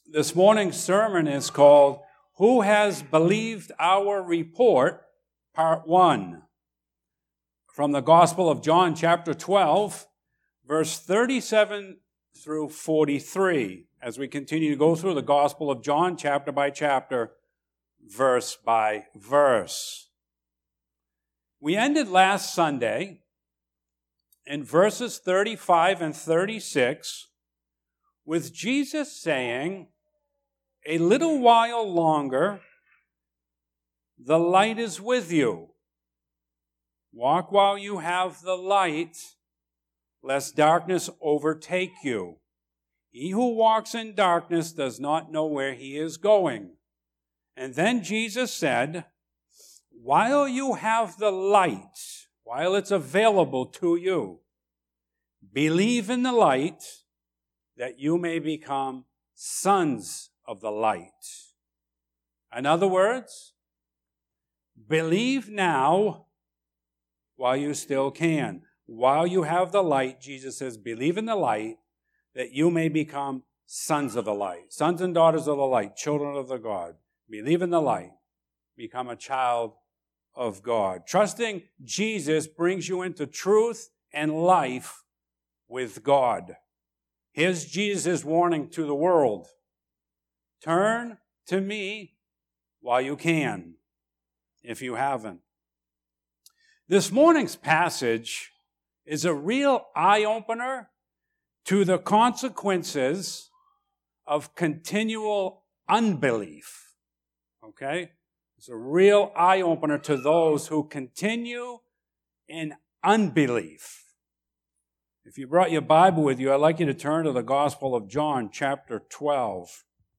This morning's sermon is called, Who Has Believed Our Report, Part 1. From the Gospel of John, chapter 12, verse 37 through 43, as we continue to go through the Gospel of John, chapter by chapter, verse by verse. We ended last Sunday in verses 35 and 36 with Jesus saying, "A little while longer, the light is with you. Walk while you have the light, lest darkness overtake you. He who walks in darkness does not know where he is going." And then Jesus said, while you have the light, while it's available to you, believe in the light that you may become sons of the light. In other words, believe now while you still can. While you have the light, Jesus says, believe in the light that you may become sons of the light. Sons and daughters of the light, children of the God. Believe in the light. Become a child of God. Trusting Jesus brings you into truth and life with God. Here's Jesus' warning to the world. Turn to me while you can, if you haven't. This morning's passage is a real eye-opener to the consequences of continual unbelief. Okay? It's a real eye-opener to those who continue in unbelief. If you brought your Bible with you, I'd like you to turn to the Gospel of John, chapter 12.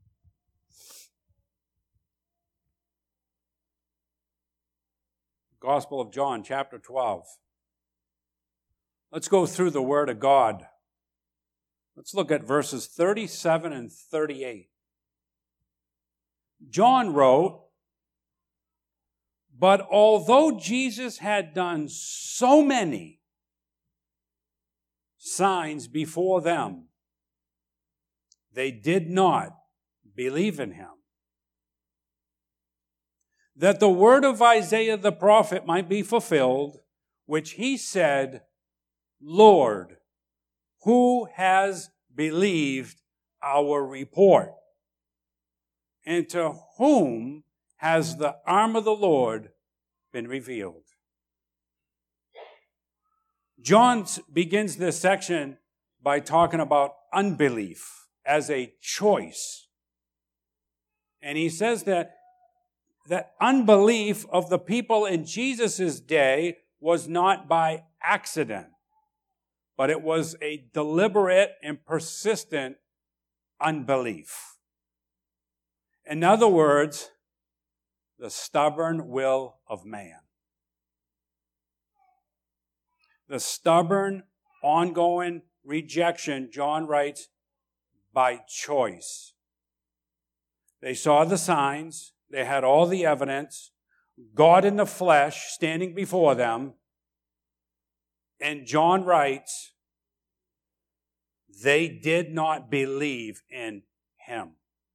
Gospel of John, chapter 12. Let's go through the Word of God. Let's look at verses 37 and 38. John wrote, "But although Jesus had done so many signs before them, they did not believe in him. That the word of Isaiah the prophet might be fulfilled, which he said, 'Lord, who has believed our report? And to whom has the arm of the Lord been revealed?'" John begins this section by talking about unbelief as a choice. And he says that unbelief of the people in Jesus' day was not by accident, but it was a deliberate and persistent unbelief. In other words, the stubborn will of man. The stubborn, ongoing rejection, John writes, by choice. They saw the signs. They had all the evidence. God in the flesh standing before them. And John writes, they did not believe in him.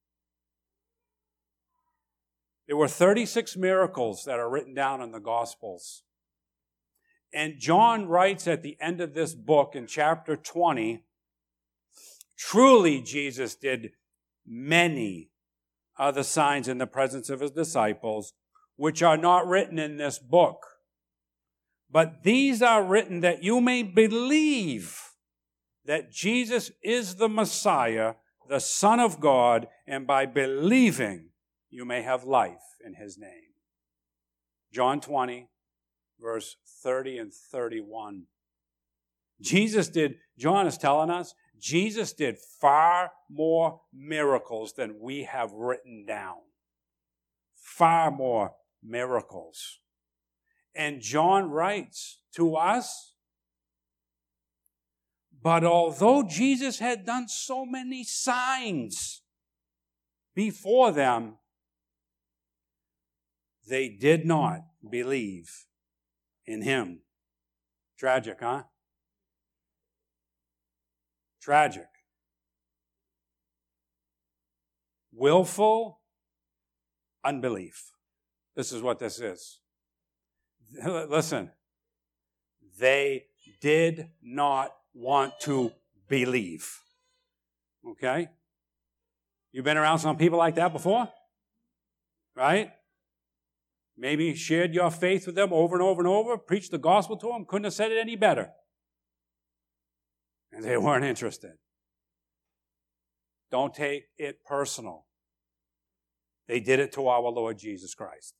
There were 36 miracles that are written down in the Gospels. And John writes at the end of this book in chapter 20, truly Jesus did many other signs in the presence of his disciples, which are not written in this book. But these are written that you may believe that Jesus is the Messiah, the Son of God, and by believing you may have life in his name. John 20, verse 30 and 31. John is telling us, Jesus did far more miracles than we have written down. Far more miracles. And John writes to us, but although Jesus had done so many signs before them, they did not believe in him. Tragic, huh? Tragic. willful unbelief. This is what this is. Listen, they did not want to believe. Okay? You've been around some people like that before? Right? Maybe shared your faith with them over and over and over, preached the gospel to them, couldn't have said it any better. And they weren't interested. Don't take it personal. They did it to our Lord Jesus Christ.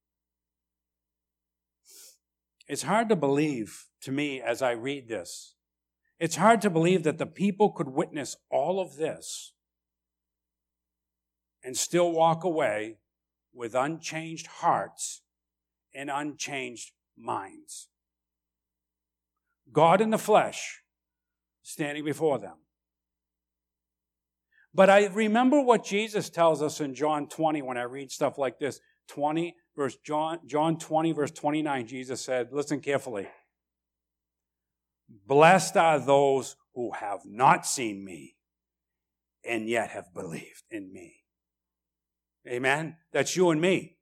It's hard to believe, to me, as I read this, it's hard to believe that the people could witness all of this and still walk away with unchanged hearts and unchanged minds. God in the flesh standing before them. But I remember what Jesus tells us in John 20 when I read stuff like this. John 20, verse 29, Jesus said, listen carefully. Blessed are those who have not seen me and yet have believed in me. Amen? That's you and me.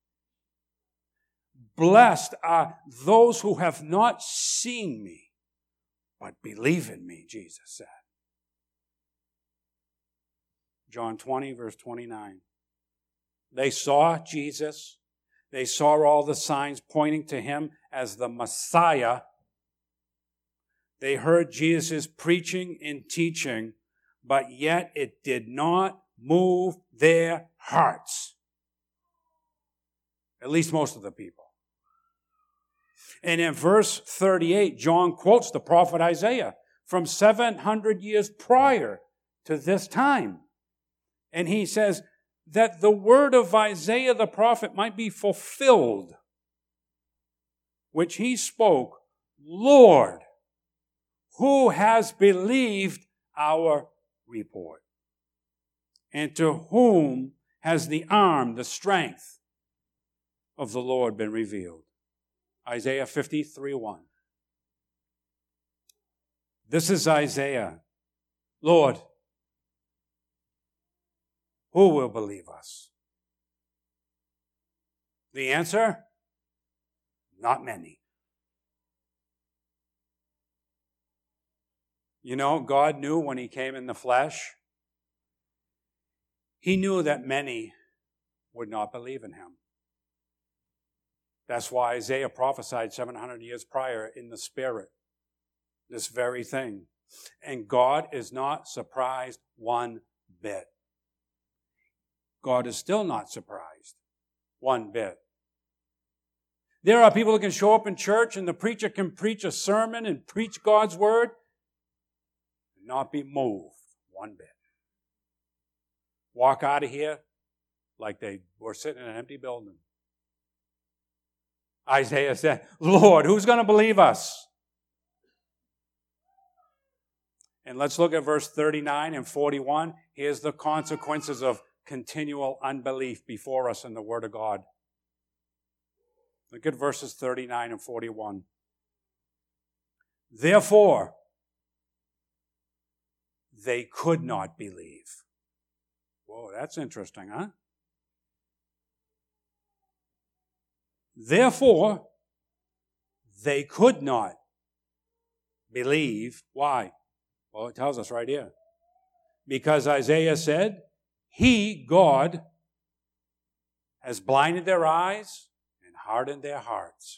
Blessed are those who have not seen me, but believe in me, Jesus said. John 20, verse 29. They saw Jesus. They saw all the signs pointing to him as the Messiah. They heard Jesus' preaching and teaching, but yet it did not move their hearts. At least most of the people. And in verse 38, John quotes the prophet Isaiah from 700 years prior to this time. And he says that the word of Isaiah the prophet might be fulfilled, which he spoke, Lord, who has believed our report? And to whom has the arm, the strength of the Lord been revealed? Isaiah 53:1. This is Isaiah. Lord, who will believe us? The answer? Not many. You know, God knew when he came in the flesh, he knew that many would not believe in him. That's why Isaiah prophesied 700 years prior in the Spirit, this very thing. And God is not surprised one bit. God is still not surprised one bit. There are people who can show up in church and the preacher can preach a sermon and preach God's word and not be moved one bit. Walk out of here like they were sitting in an empty building. Isaiah said, Lord, who's going to believe us? And let's look at verse 39 and 41. Here's the consequences of continual unbelief before us in the Word of God. Look at verses 39 and 41. Therefore, they could not believe. Whoa, that's interesting, huh? Therefore, they could not believe. Why? Well, it tells us right here. Because Isaiah said, He, God, has blinded their eyes and hardened their hearts.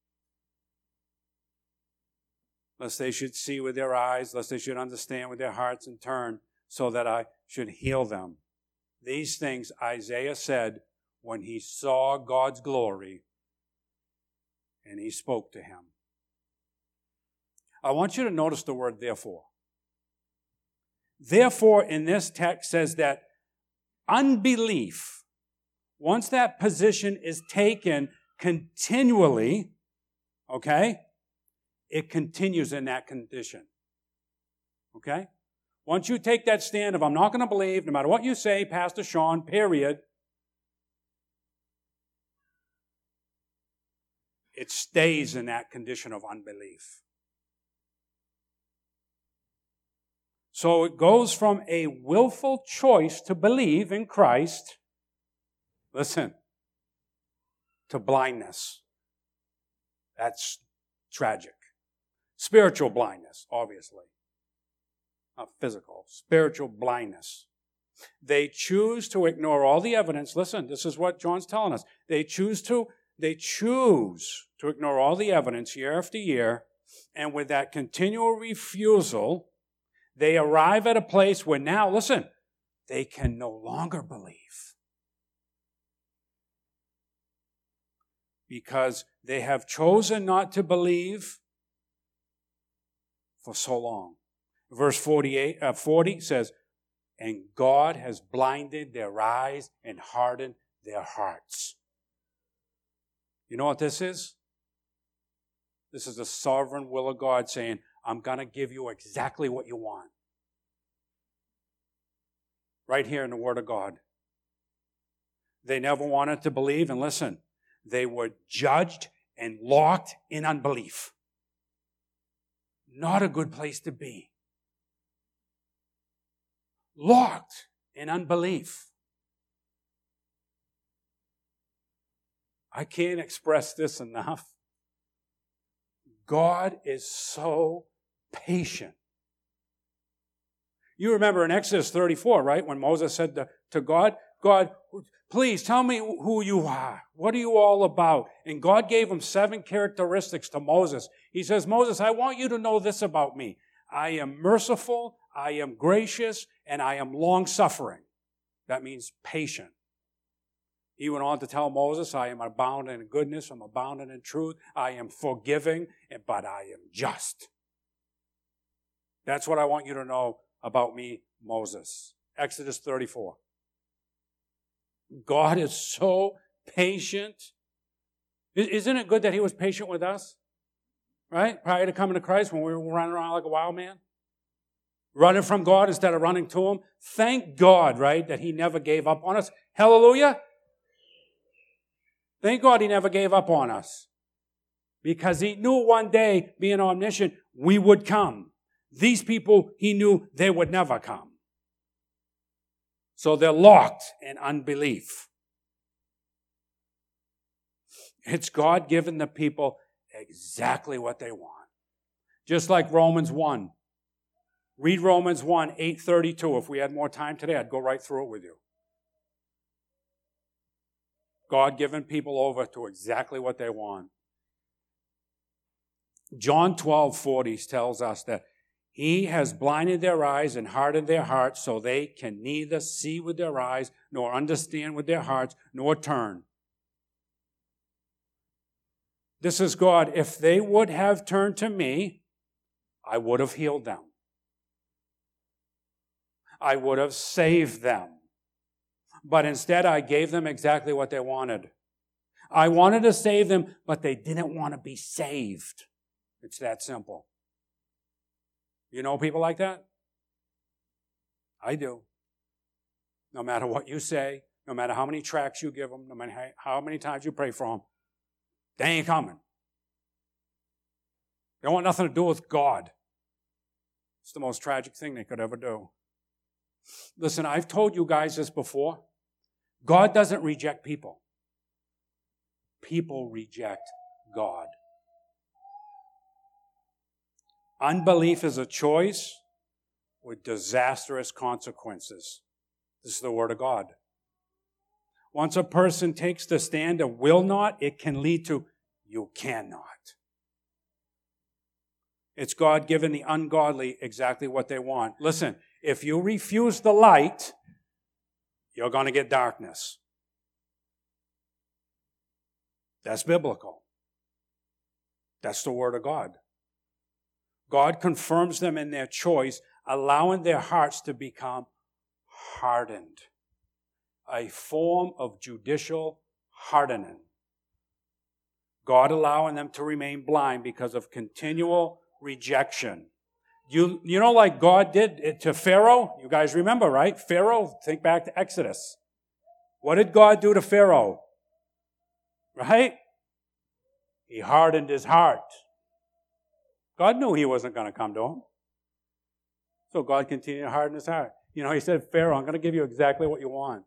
Lest they should see with their eyes, lest they should understand with their hearts and turn, so that I should heal them. These things Isaiah said when he saw God's glory and he spoke to him. I want you to notice the word therefore. Therefore, in this text says that unbelief, once that position is taken continually, okay, it continues in that condition. Okay? Once you take that stand of, I'm not going to believe, no matter what you say, Pastor Sean, period, it stays in that condition of unbelief. So it goes from a willful choice to believe in Christ, listen, to blindness. That's tragic. Spiritual blindness, obviously. Not physical. Spiritual blindness. They choose to ignore all the evidence. Listen, this is what John's telling us. They choose to ignore all the evidence year after year, and with that continual refusal, they arrive at a place where now, listen, they can no longer believe. Because they have chosen not to believe for so long. Verse 40 says, and God has blinded their eyes and hardened their hearts. You know what this is? This is the sovereign will of God saying, I'm going to give you exactly what you want. Right here in the Word of God. They never wanted to believe, and listen, they were judged and locked in unbelief. Not a good place to be. Locked in unbelief. I can't express this enough. God is so patient. You remember in Exodus 34, right? When Moses said to God, God, please tell me who you are. What are you all about? And God gave him 7 characteristics to Moses. He says, Moses, I want you to know this about me. I am merciful, I am gracious, and I am long-suffering. That means patient. He went on to tell Moses, I am abounding in goodness, I'm abounding in truth, I am forgiving, but I am just. That's what I want you to know about me, Moses. Exodus 34. God is so patient. Isn't it good that he was patient with us? Right? Prior to coming to Christ, when we were running around like a wild man. Running from God instead of running to him. Thank God, right, that he never gave up on us. Hallelujah. Thank God he never gave up on us. Because he knew one day, being omniscient, we would come. These people, he knew they would never come. So they're locked in unbelief. It's God giving the people exactly what they want. Just like Romans 1. Read Romans 1, 8:32. If we had more time today, I'd go right through it with you. God giving people over to exactly what they want. John 12:40 tells us that he has blinded their eyes and hardened their hearts so they can neither see with their eyes nor understand with their hearts nor turn. This is God. If they would have turned to me, I would have healed them. I would have saved them. But instead, I gave them exactly what they wanted. I wanted to save them, but they didn't want to be saved. It's that simple. You know people like that? I do. No matter what you say, no matter how many tracts you give them, no matter how many times you pray for them, they ain't coming. They want nothing to do with God. It's the most tragic thing they could ever do. Listen, I've told you guys this before. God doesn't reject people. People reject God. Unbelief is a choice with disastrous consequences. This is the Word of God. Once a person takes the stand of will not, it can lead to you cannot. It's God giving the ungodly exactly what they want. Listen, if you refuse the light, you're going to get darkness. That's biblical. That's the Word of God. God confirms them in their choice, allowing their hearts to become hardened. A form of judicial hardening. God allowing them to remain blind because of continual rejection. You know, like God did it to Pharaoh? You guys remember, right? Pharaoh, think back to Exodus. What did God do to Pharaoh? Right? He hardened his heart. God knew he wasn't going to come to him. So God continued to harden his heart. You know, he said, Pharaoh, I'm going to give you exactly what you want.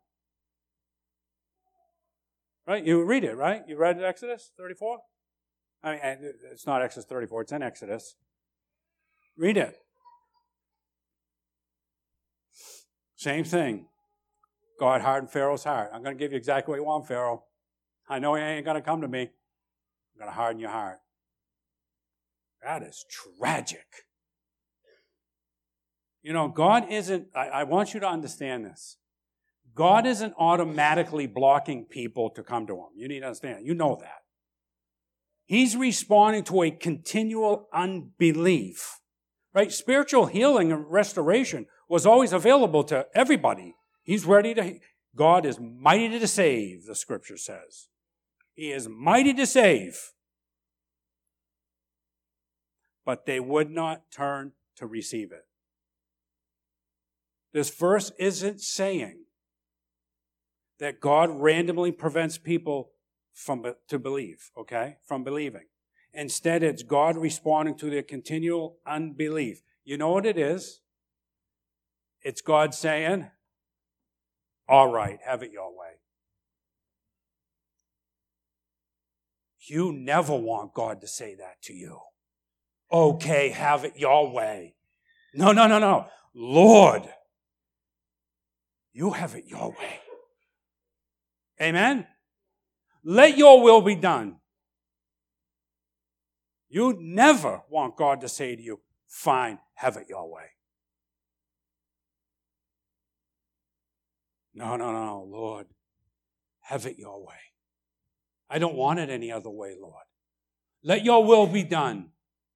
Right? You read it, right? You read Exodus 34? I mean, it's not Exodus 34, it's in Exodus. Read it. Same thing. God hardened Pharaoh's heart. I'm going to give you exactly what you want, Pharaoh. I know you ain't going to come to me. I'm going to harden your heart. That is tragic. You know, God isn't, I want you to understand this. God isn't automatically blocking people to come to him. You need to understand. You know that. He's responding to a continual unbelief. Right? Spiritual healing and restoration was always available to everybody. He's ready to, God is mighty to save, the scripture says. He is mighty to save. But they would not turn to receive it. This verse isn't saying that God randomly prevents people from believing. Instead, it's God responding to their continual unbelief. You know what it is? It's God saying, all right, have it your way. You never want God to say that to you. Okay, have it your way. No. Lord, you have it your way. Amen? Let your will be done. You never want God to say to you, fine, have it your way. No, Lord, have it your way. I don't want it any other way, Lord. Let your will be done.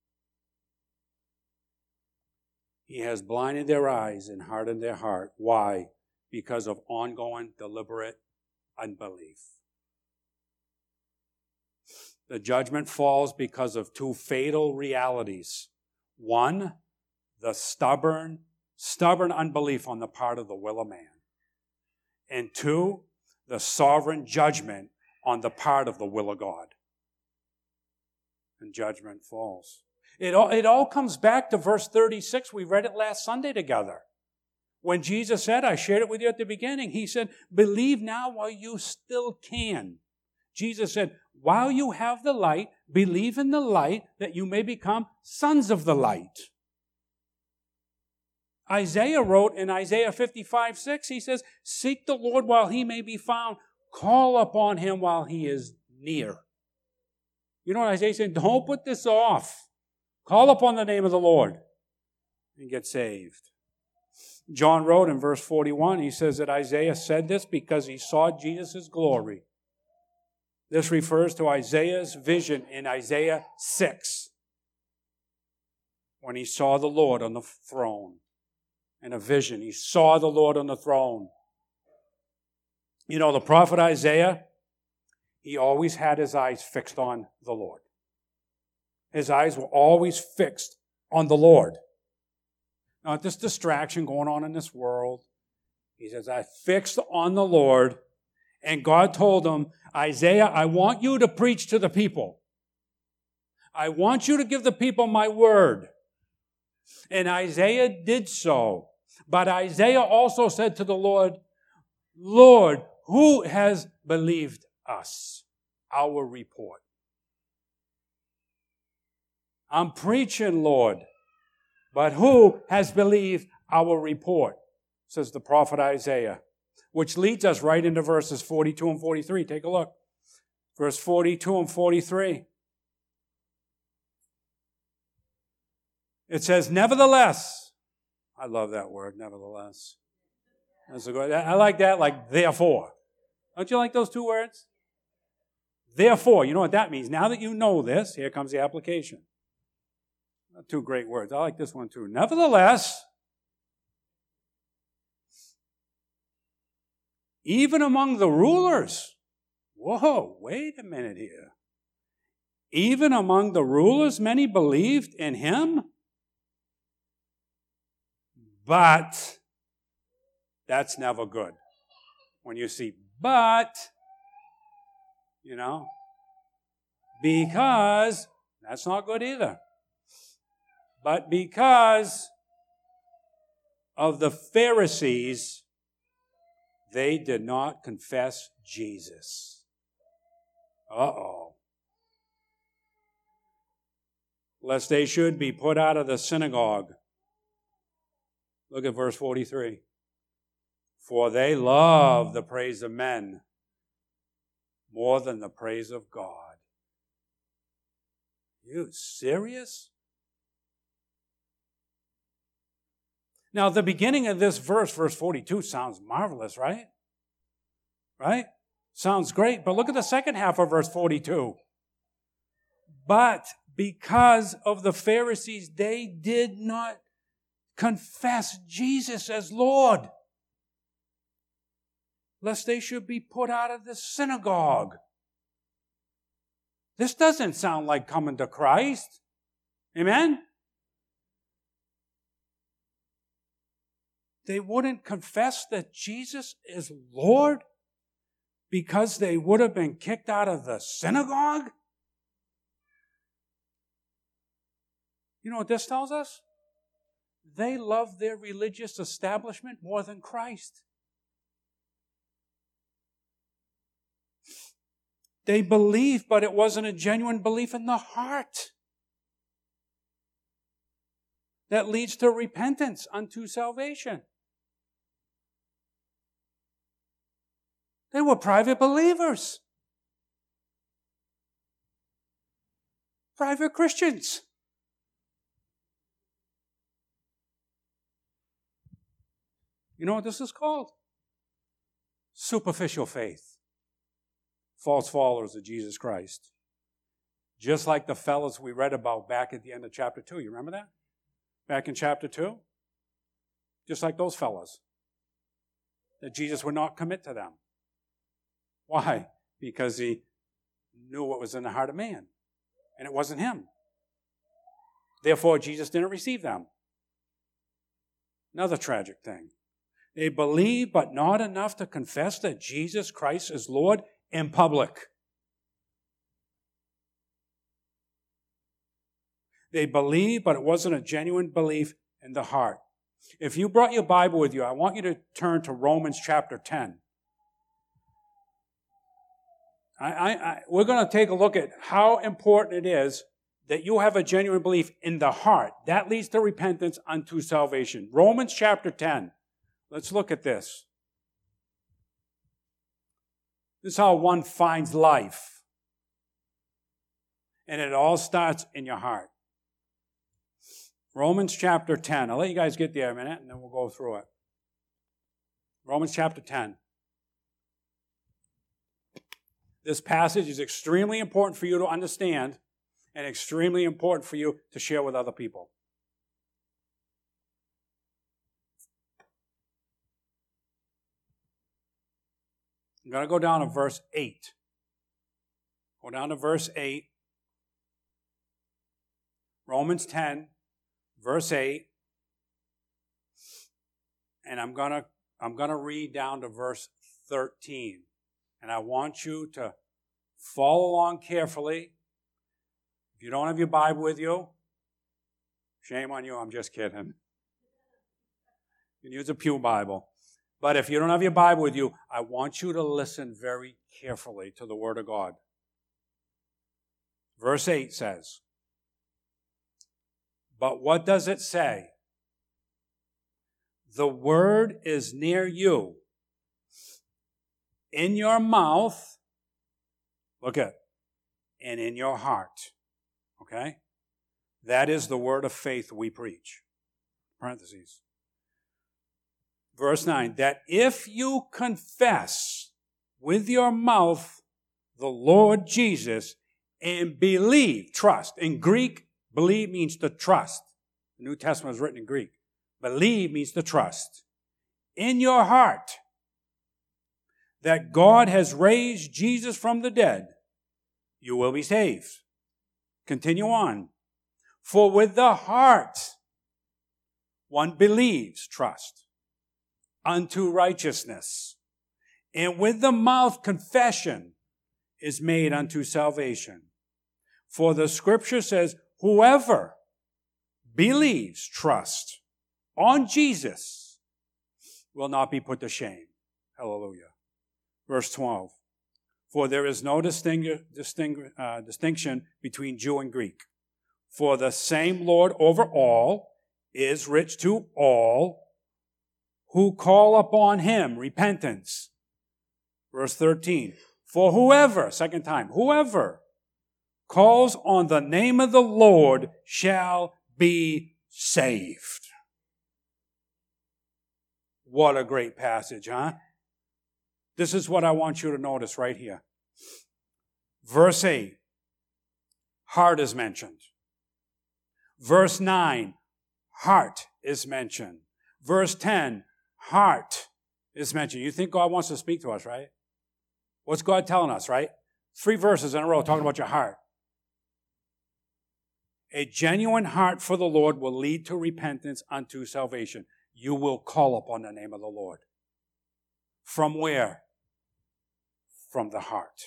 He has blinded their eyes and hardened their heart. Why? Because of ongoing, deliberate unbelief. The judgment falls because of two fatal realities. One, the stubborn unbelief on the part of the will of man. And two, the sovereign judgment on the part of the will of God. And judgment falls. It all comes back to verse 36. We read it last Sunday together. When Jesus said, I shared it with you at the beginning, he said, believe now while you still can. Jesus said, while you have the light, believe in the light that you may become sons of the light. Isaiah wrote in Isaiah 55:6, he says, seek the Lord while he may be found. Call upon him while he is near. You know what Isaiah said? Don't put this off. Call upon the name of the Lord and get saved. John wrote in verse 41, he says that Isaiah said this because he saw Jesus' glory. This refers to Isaiah's vision in Isaiah 6, when he saw the Lord on the throne. In a vision, he saw the Lord on the throne. You know, the prophet Isaiah, he always had his eyes fixed on the Lord. His eyes were always fixed on the Lord. Not this distraction going on in this world. He says, I fixed on the Lord. And God told him, Isaiah, I want you to preach to the people. I want you to give the people my word. And Isaiah did so. But Isaiah also said to the Lord, Lord, who has believed us, our report? I'm preaching, Lord, but who has believed our report? Says the prophet Isaiah, which leads us right into verses 42 and 43. Take a look. Verse 42 and 43. It says, nevertheless. I love that word, nevertheless. That's a good, I like that, like therefore. Don't you like those two words? Therefore, you know what that means. Now that you know this, here comes the application. Two great words. I like this one too. Nevertheless, even among the rulers, whoa, wait a minute here. Even among the rulers, many believed in him. But that's never good. When you see but, you know, because that's not good either. But because of the Pharisees, they did not confess Jesus. Uh-oh. Lest they should be put out of the synagogue. Look at verse 43. For they love the praise of men more than the praise of God. You serious? Now, the beginning of this verse, verse 42, sounds marvelous, right? Right? Sounds great. But look at the second half of verse 42. But because of the Pharisees, they did not confess Jesus as Lord, lest they should be put out of the synagogue. This doesn't sound like coming to Christ. Amen? They wouldn't confess that Jesus is Lord because they would have been kicked out of the synagogue? You know what this tells us? They love their religious establishment more than Christ. They believed, but it wasn't a genuine belief in the heart that leads to repentance unto salvation. They were private believers. Private Christians. You know what this is called? Superficial faith. False followers of Jesus Christ. Just like the fellows we read about back at the end of chapter 2. You remember that? Back in chapter 2? Just like those fellows. That Jesus would not commit to them. Why? Because he knew what was in the heart of man. And it wasn't him. Therefore, Jesus didn't receive them. Another tragic thing. They believe, but not enough to confess that Jesus Christ is Lord in public. They believe, but it wasn't a genuine belief in the heart. If you brought your Bible with you, I want you to turn to Romans chapter 10. We're going to take a look at how important it is that you have a genuine belief in the heart. That leads to repentance unto salvation. Romans chapter 10. Let's look at this. This is how one finds life. And it all starts in your heart. Romans chapter 10. I'll let you guys get there a minute, and then we'll go through it. Romans chapter 10. This passage is extremely important for you to understand and extremely important for you to share with other people. I'm going to go down to verse 8. Go down to verse 8. Romans 10, verse 8. And I'm going to read down to verse 13. And I want you to follow along carefully. If you don't have your Bible with you, shame on you, I'm just kidding. You can use a pew Bible. But if you don't have your Bible with you, I want you to listen very carefully to the Word of God. Verse 8 says, but what does it say? The Word is near you, in your mouth, look at, and in your heart. Okay? That is the word of faith we preach. Parentheses. Verse 9, that if you confess with your mouth the Lord Jesus and believe, trust. In Greek, believe means to trust. The New Testament is written in Greek. Believe means to trust. In your heart, that God has raised Jesus from the dead, you will be saved. Continue on. For with the heart one believes, trust, unto righteousness, and with the mouth confession is made unto salvation. For the scripture says, whoever believes, trust on Jesus will not be put to shame. Hallelujah. Verse 12. For there is no distinction between Jew and Greek. For the same Lord over all is rich to all who call upon him, repentance. Verse 13. For whoever, second time, whoever calls on the name of the Lord shall be saved. What a great passage, huh? This is what I want you to notice right here. Verse 8, heart is mentioned. Verse 9, heart is mentioned. Verse 10, heart is mentioned. You think God wants to speak to us, right? What's God telling us, right? 3 verses in a row talking about your heart. A genuine heart for the Lord will lead to repentance unto salvation. You will call upon the name of the Lord. From where? From the heart.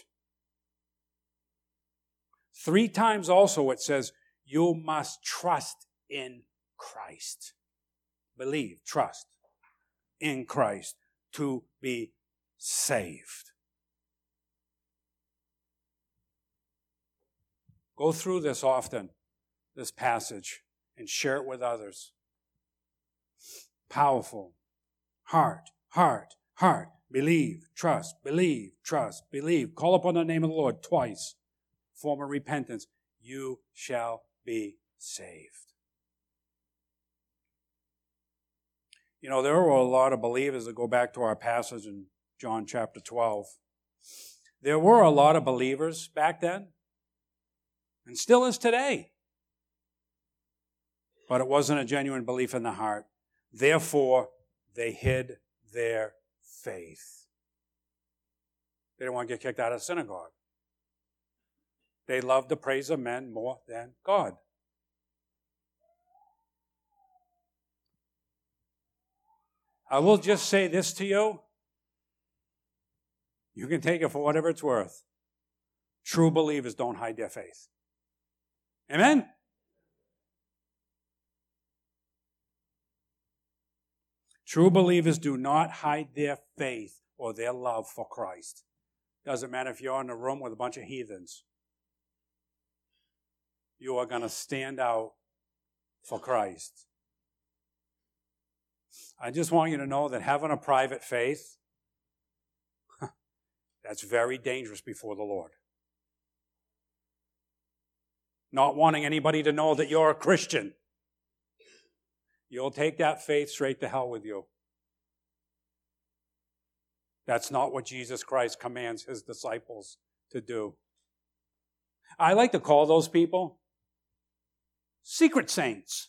3 times also it says, you must trust in Christ. Believe, trust in Christ to be saved. Go through this often, this passage, and share it with others. Powerful. Heart, heart, heart. Believe, trust, believe, trust, believe. Call upon the name of the Lord twice. Form of repentance. You shall be saved. You know, there were a lot of believers that go back to our passage in John chapter 12. There were a lot of believers back then, and still is today. But it wasn't a genuine belief in the heart. Therefore, they hid their faith. They didn't want to get kicked out of the synagogue. They loved the praise of men more than God. I will just say this to you. You can take it for whatever it's worth. True believers don't hide their faith. Amen? True believers do not hide their faith or their love for Christ. Doesn't matter if you're in a room with a bunch of heathens. You are going to stand out for Christ. I just want you to know that having a private faith, that's very dangerous before the Lord. Not wanting anybody to know that you're a Christian. You'll take that faith straight to hell with you. That's not what Jesus Christ commands his disciples to do. I like to call those people secret saints.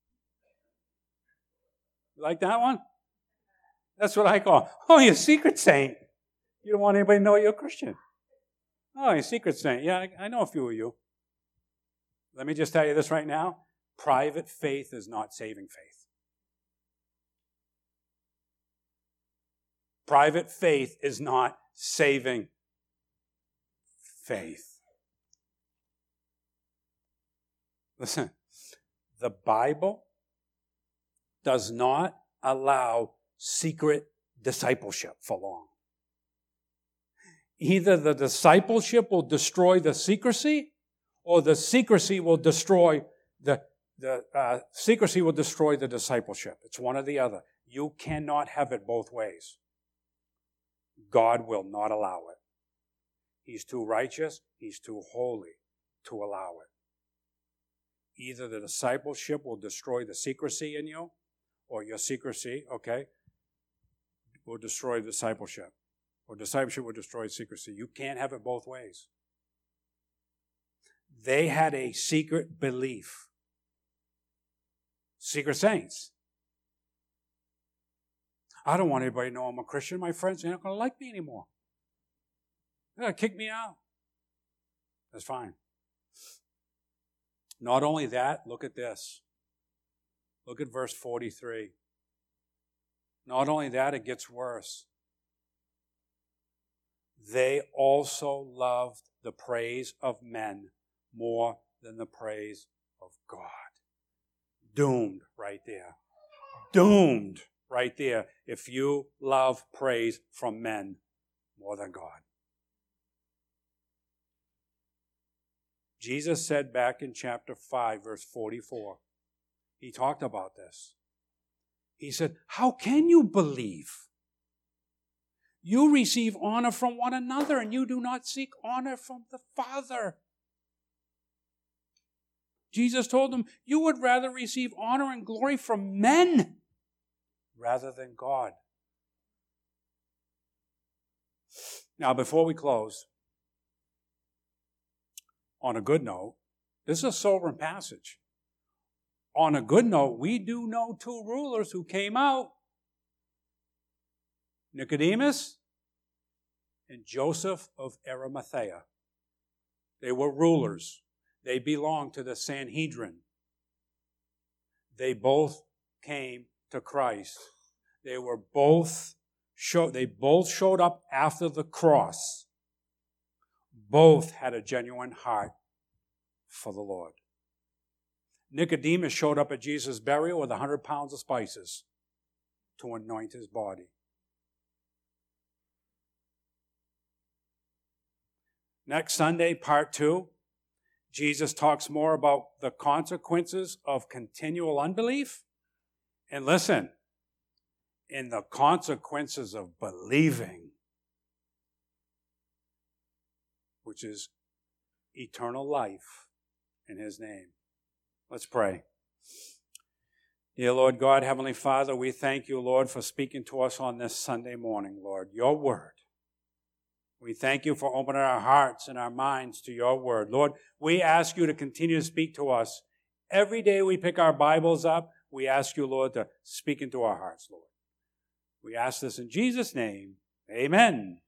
You like that one? That's what I call. Oh, you're a secret saint. You don't want anybody to know you're a Christian. Oh, you're a secret saint. Yeah, I know a few of you. Let me just tell you this right now. Private faith is not saving faith. Private faith is not saving faith. Listen, the Bible does not allow secret discipleship for long. Either the discipleship will destroy the secrecy, or the secrecy will destroy the discipleship. It's one or the other. You cannot have it both ways. God will not allow it. He's too righteous, he's too holy to allow it. Either the discipleship will destroy the secrecy in you, or your secrecy, will destroy discipleship. Or discipleship will destroy secrecy. You can't have it both ways. They had a secret belief. Secret saints. I don't want anybody to know I'm a Christian. My friends are not going to like me anymore. They're going to kick me out. That's fine. Not only that, look at this. Look at verse 43. Not only that, it gets worse. They also loved the praise of men more than the praise of God. Doomed right there. Doomed. right there. If you love praise from men more than God. Jesus said back in chapter 5, verse 44, he talked about this. He said, how can you believe? You receive honor from one another, and you do not seek honor from the Father. Jesus told them, you would rather receive honor and glory from men rather than God. Now, before we close, on a good note, this is a sobering passage. On a good note, we do know two rulers who came out. Nicodemus and Joseph of Arimathea. They were rulers. They belonged to the Sanhedrin. They both came to Christ. They both showed up after the cross. Both had a genuine heart for the Lord. Nicodemus showed up at Jesus' burial with 100 pounds of spices to anoint his body. Next Sunday, part 2, Jesus talks more about the consequences of continual unbelief. And listen, in the consequences of believing, which is eternal life in His name. Let's pray. Dear Lord God, Heavenly Father, we thank you, Lord, for speaking to us on this Sunday morning, Lord, your word. We thank you for opening our hearts and our minds to your word. Lord, we ask you to continue to speak to us. Every day we pick our Bibles up, we ask you, Lord, to speak into our hearts, Lord. We ask this in Jesus' name. Amen.